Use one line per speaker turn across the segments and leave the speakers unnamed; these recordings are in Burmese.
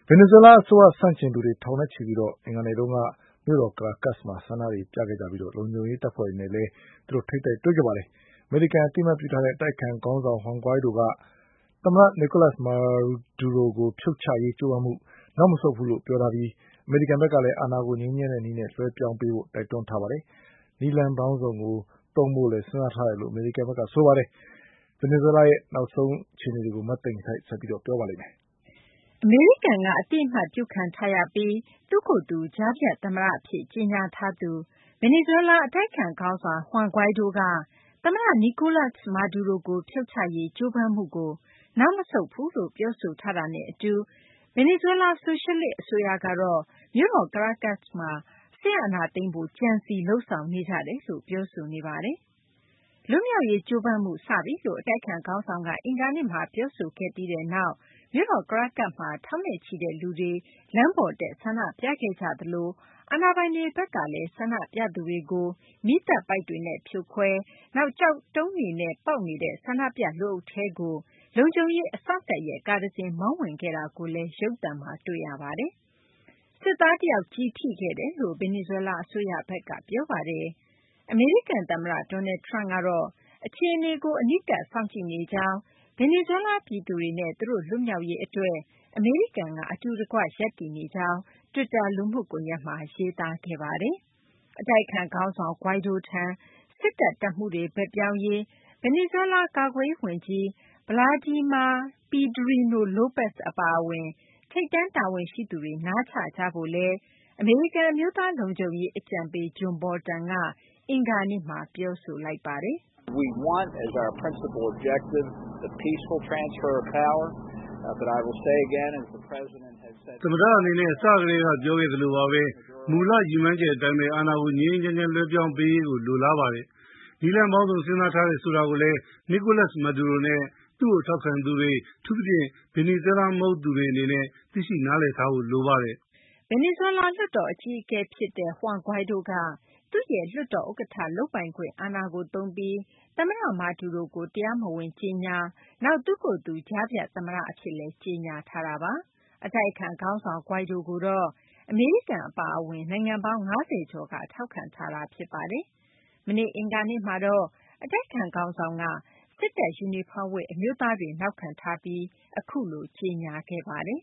ဗင်နီဇွဲလားအစိုးရဆန့်ကျင်သူတွေထောင်နဲ့ချီပြီးအင်္ဂါနေ့တုန်းကမြို့တော်ကာရာကတ်စ်မှာဆန္ဒပြခဲ့ကြပြီးလုံခြုံရေးတပ်ဖွဲ့တွေနဲ့လည်းထိပ်တိုက်တွေ့ခဲ့ပါတယ်။ အမေရိကန်အသိအမှတ်ပြုထားတဲ့အတိုက်အခံခေါင်းဆောင် Juan Guaido ကသမ္မတ Nicolas Maduro ကိုဖြုတ်ချရေးကြိုးပမ်းမှုနောက်မဆုတ်ဘူးလို့ပြောထားပြီးအမေရိကန်ဘက်ကလည်းအာဏာကိုငြိမ်းချမ်းတဲ့နည်းနဲ့လွှဲပြောင်းပေးဖို့တိုက်တွန်းထားပါတယ်။ နည်းလမ်းပေါင်းစုံကိုသုံးဖို့လည်းစဉ်းစားထားတယ်လို့အမေရိကန်ဘက်ကဆိုပါတယ်။ ဗင်နီဇွဲလားရဲ့နောက်ဆုံးအခြေအနေတွေကိုမသိင်္ဂီထိုက်ဆက်ပြီးပြောပါလိမ့်မယ်
။ အမေရိကန်ကအသိအမှတ်ပြုခံထားရပြီးသူ့ကိုယ်သူကြားဖြတ်သမ္မတအဖြစ်ကြေညာထားသူဗင်နီဇွဲလားအတိုက်အခံခေါင်းဆောင် Juan Guaido ကသမ္မတ Nicolas Maduro ကိုဖြုတ်ချရေးကြိုးပမ်းမှုကိုနောက်မဆုတ်ဘူးလို့ပြောဆိုထားတာနဲ့အတူဗင်နီဇွဲလားဆိုရှယ်လစ်အစိုးရကတော့မြို့တော် Caracas မှာစစ်အာဏာသိမ်းဖို့ကြံစည်လုပ်ဆောင်နေကြတယ်လို့ပြောဆိုနေပါတယ်။ လွတ်မြောက်ရေးကြိုးပမ်းမှုစပြီလို့အတိုက်အခံခေါင်းဆောင်ကအင်္ဂါနေ့မှာပြောဆိုခဲ့ပြီးနောက်မြို့တော် Caracas မှာထောင်နဲ့ချီတဲ့လူတွေလမ်းပေါ်တက်ဆန္ဒပြခဲ့ကြသလိုအာဏာပိုင်တွေဘက်ကလည်းဆန္ဒပြသူတွေကိုမီးသတ်ပိုက်တွေနဲ့ဖြိုခွဲနောက်ကျောက်တုံးတွေနဲ့ပေါက်နေတဲ့ဆန္ဒပြလူအုပ်ထဲကိုလုံခြုံရေးအစောင့်တပ်ရဲ့ကားတစင်းမောင်းဝင်ခဲ့တာကိုလည်းရုပ်သံမှာတွေ့ရပါတယ်။ စစ်သားတယောက်ကျည်ထိခဲ့တယ်လို့ဗင်နီဇွဲလားအစိုးရဘက်ကပြောပါတယ်။ အမေရိကန်သမ္မတ Donald Trump ကတော့အခြေအနေကိုအနီးကပ်စောင့်ကြည့်နေကြောင်းဗင်နီဇွဲလားပြည်သူတွေနဲ့သူတို့လွတ်မြောက်ရေးအတွက်အမေရိကန်ကအတူတကွရပ်တည်နေကြောင်းတွစ်တာလူမှုကွန်ရက်မှာရေးသားခဲ့ပါတယ်။ အတိုက်အခံခေါင်းဆောင် Guaido ထံစစ်တပ်တပ်မှူးတွေဘက်ပြောင်းရေးဗင်နီဇွဲလားကာကွယ်ရေးဝန်ကြီး Vladimir Padrino Lopez အပါအဝင်ထိပ်တန်းတာဝန်ရှိသူတွေနားချကြဖို့လည်းအမေရိကန်အမျိုးသားလုံခြုံရေးအကြံပေး John Bolton ကအင်္ဂါနေ့မှာပြောဆိုလိုက်ပါတယ်။
We want as our principal objective the peaceful transfer of power but I will say again as the president has said
သမ္မတအနေနဲ့အစကတည်းကပြောခဲ့သလိုပါပဲမူလရည်မှန်းချက်အတိုင်းပဲအာဏာကိုငြိမ်းငြိမ်းချမ်းချမ်းလွှဲပြောင်းပေးရေးကိုလိုလားပါတယ်။နည်းလမ်းပေါင်းစုံစဉ်းစားထားတယ်ဆိုတာကိုလည်း Nicolas Maduro နဲ့သူ့ကိုထောက်ခံသူတွေအထူးသဖြင့်ဗင်နီဇွဲလားမဟုတ်သူတွေအနေနဲ့သိရှိနားလည်ထားဖို့လိုပါတယ်
။ဗင်နီဇွဲလားလွှတ်တော်အကြီးအကဲဖြစ်တဲ့ Juan Guaido ကသူ့ရဲ့လွှတ်တော်ဥက္ကဋ္ဌလုပ်ပိုင်ခွင့်အာဏာကိုသုံးပြီးသမ္မတ Maduro ကိုတရားမဝင်ကြေညာနောက်သူ့ကိုယ်သူကြားဖြတ်သမ္မတအဖြစ်လည်းကြေညာထားတာပါ။အတိုက်အခံခေါင်းဆောင် Guaido ကိုတော့အမေရိကန်အပါအဝင်နိုင်ငံပေါင်း50ကျော်ကထောက်ခံထားတာဖြစ်ပါတယ်။မနေ့အင်္ဂါနေ့မှာတော့အတိုက်အခံခေါင်းဆောင်ကစစ်တပ်ယူနီဖောင်းဝတ်အမျိုးသားတွေနောက်ခံထားပြီးအခုလိုကြေညာခဲ့ပါတယ်။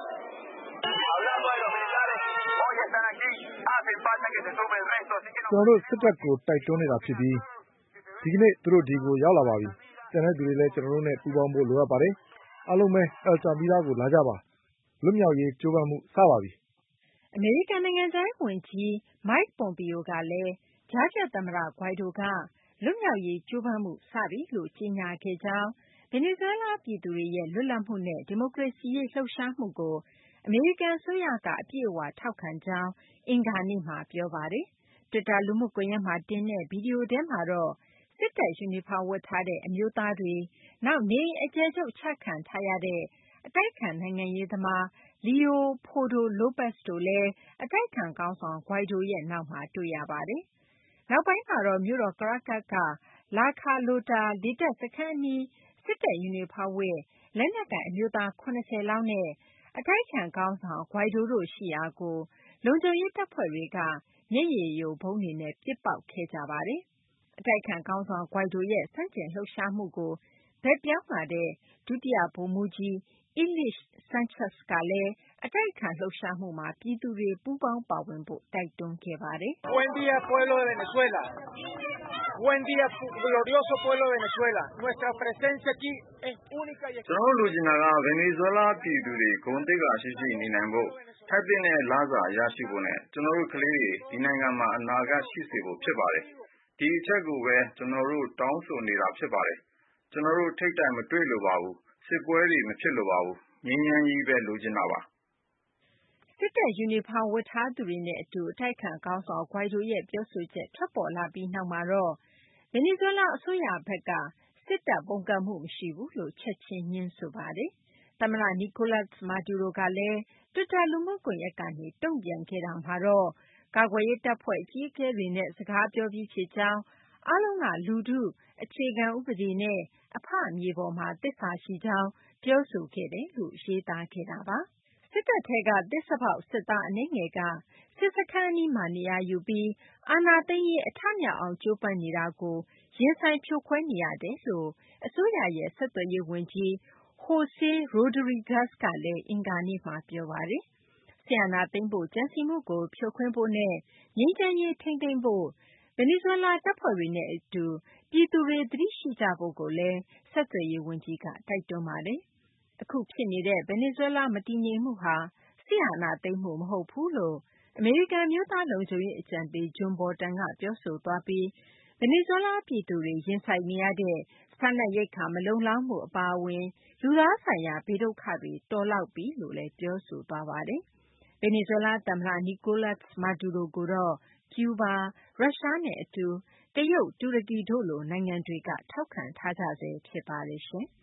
ကျနော်တို့စစ်တပ်ကိုတိုက်တွန်းနေတာဖြစ်ပြီးဒီကနေ့သူတို့ဒီကိုရောက်လာပါပြီ။ကျန်တဲ့သူတွေလည်းကျနော်တို့နဲ့ပူးပေါင်းဖို့လိုအပ်ပါတယ်။အားလုံးပဲ El Tamira ကိုလာကြပါ။လွတ်မြောက်ရေးကြိုးပမ်းမှုစပါပြီ
။အမေရိကန်နိုင်ငံခြားရေးဝန်ကြီး Mike Pompeo ကလည်းကြားဖြတ်သမ္မတ Guaido ကလွတ်မြောက်ရေးကြိုးပမ်းမှုစပြီလို့ကြေညာခဲ့ကြောင်းဗင်နီဇွဲလားပြည်သူတွေရဲ့လွတ်လပ်မှုနဲ့ဒီမိုကရေစီရေးလှုပ်ရှားမှုကိုအမေရိကန်အစိုးရကအပြည့်အဝထောက်ခံကြောင်းအင်္ဂါနေ့မှာပြောပါတယ်။တွစ်တာလူမှုကွန်ရက်မှာတင်တဲ့ဗီဒီယိုထဲမှာတော့စစ်တပ်ယူနီဖောင်းဝတ်ထားတဲ့အမျိုးသားတွေနောက်နေအိမ်အကျယ်ချုပ်ချခံထားရတဲ့အတိုက်အခံနိုင်ငံရေးသမား Leopoldo Lopez တို့လည်းအတိုက်အခံခေါင်းဆောင် Guaido ရဲ့နောက်မှာတွေ့ရပါတယ်။နောက်ပိုင်းမှာတော့မြို့တော် Caracas က La Carlota လေတပ်စခန်းအနီးစစ်တပ်ယူနီဖောင်းဝတ်လက်နက်ကိုင်အမျိုးသား70လောက်နဲ့အတိုက်အခံခေါင်းဆောင် Guaido တို့ရှိရာကိုလုံခြုံရေးတပ်ဖွဲ့တွေကမျက်ရည်ယိုဗုံးတွေနဲ့ပစ်ပေါက်ခဲ့ကြပါတယ်။အတိုက်အခံခေါင်းဆောင် Guaido ရဲ့ဆန့်ကျင်လှုပ်ရှားမှုကိုဘက်ပြောင်းလာတဲ့ဒုတိယဗိုလ်မှူးကြီး Ilish Sanchez ကလည်းအတိုက်အခံလှုပ်ရှားမှုမှာပြည်သူတွေပူးပေါင်းပါဝင်ဖို့တိုက်တွန်းခဲ့ပါတယ်။
Buen día pueblo de Venezuela. Buen día glorioso pueblo de Venezuela. Nuestra presencia aquí es única y
ကျွန်တော်တို့လိုချင်တာကဗင်နီဇွဲလားပြည်သူတွေဂုဏ်သိက္ခာရှိရှိနေနိုင်ဖို့ထိုက်တဲ့လစာရရှိဖို့နဲ့ကျွန်တော်တို့ကလေးတွေဒီနိုင်ငံမှာအနာဂတ်ရှိစေဖို့ဖြစ်ပါတယ်။ဒီအချက်ကိုပဲကျွန်တော်တို့တောင်းဆိုနေတာဖြစ်ပါတယ်။ကျွန်တော်တို့ထိတ်တိုက်မတွေ့လိုပါဘူး။စစ်ပွဲတွေမဖြစ်လိုပါဘူး။ငြိမ်းချမ်းရေးပဲလိုချင်တာပါ
။စစ်တပ်ယူနီဖောင်းဝတ်ထားသူတွေနဲ့အတူအတိုက်အခံခေါင်းဆောင် Guaido ရဲ့ပြောဆိုချက်ထွက်ပေါ်လာပြီးနောက်မှာတော့ဗင်နီဇွဲလားအစိုးရဘက်ကစစ်တပ်ပုန်ကန်မှုမရှိဘူးလို့ချက်ချင်းငြင်းဆိုပါတယ်။သမ္မတ Nicolas Maduro ကလည်းတွစ်တာလူမှုကွန်ရက်ကနေတုံ့ပြန်ခဲ့တာမှာတော့ကာကွယ်ရေးတပ်ဖွဲ့အကြီးအကဲတွေနဲ့စကားပြောပြီးဖြစ်ကြောင်းအားလုံးကလူထုအခြေခံဥပဒေနဲ့အဖမြေပေါ်မှာသစ္စာရှိကြောင်းပြောဆိုခဲ့တယ်လို့ရေးသားခဲ့တာပါစစ်တပ်ထဲက သစ္စာဖောက် စစ်သားအနည်းငယ်က စစ်စခန်းအနီးမှာ နေရာယူပြီး အာဏာသိမ်းရေး အထမြောက်အောင် ကြိုးပမ်းနေတာကို ရင်ဆိုင်ဖြိုခွဲနေရတယ်လို့ အစိုးရရဲ့ ဆက်သွယ်ရေးဝန်ကြီး Jose Rodriguez ကလည်း အင်္ဂါနေ့မှာ ပြောပါတယ်။ စစ်အာဏာသိမ်းဖို့ ကြံစည်မှုကို ဖြိုခွင်းဖို့နဲ့ ငြိမ်းချမ်းရေး ထိန်းသိမ်းဖို့ ဗင်နီဇွဲလား တပ်ဖွဲ့တွေနဲ့အတူ ပြည်သူတွေ သတိရှိကြဖို့လည်း ဆက်သွယ်ရေးဝန်ကြီးက တိုက်တွန်းပါတယ်။ အခုဖြစ်နေတဲ့ ဗင်နီဇွဲလား မတည်ငြိမ်မှုဟာ စစ်အာဏာသိမ်းမှု မဟုတ်ဘူးလို့ အမေရိကန် အမျိုးသားလုံခြုံရေးအကြံပေး John Bolton က ပြောဆိုသွားပြီး ဗင်နီဇွဲလားပြည်သူတွေ ရင်ဆိုင်နေရတဲ့ စားနပ်ရိက္ခာ မလုံလောက်မှု အပါအဝင် လူသားဆိုင်ရာ ဘေးဒုက္ခတွေ တော်လောက်ပြီလို့လည်း ပြောဆိုသွားပါတယ်။ ဗင်နီဇွဲလားသမ္မတ Nicolas Maduro ကိုတော့ ကျူးဘား၊ ရုရှားနဲ့အတူ တရုတ်၊ တူရကီတို့လို နိုင်ငံတွေက ထောက်ခံထားကြဆဲ ဖြစ်ပါတယ်။